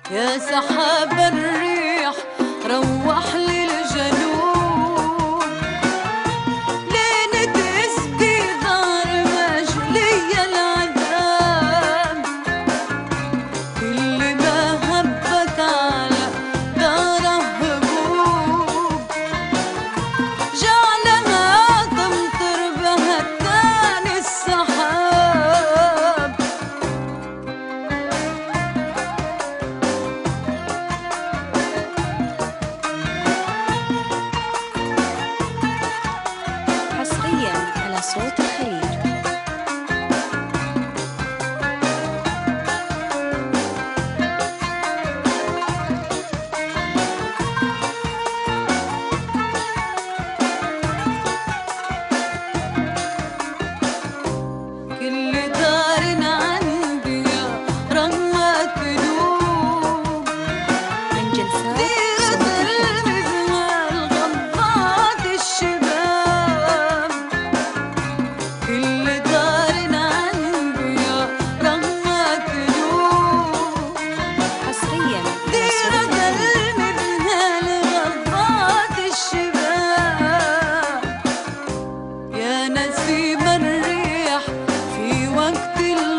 يا سحاب الريح روح للجنوب، لين تسقي دار مجلي العذاب. كل ما هبت على داره هبوب، جعلها تمطر بهتان السحاب. حصريا على صوت الخليج. كل دار عندي رمى قلوب، من جلسات ديرة صوت الخليج. المذهل غضات الشباب. كل دار عندي رمى قلوب، حصريا على صوت ديرة الخليج. المذهل غضات الشباب. يا نسيم الريح في وقت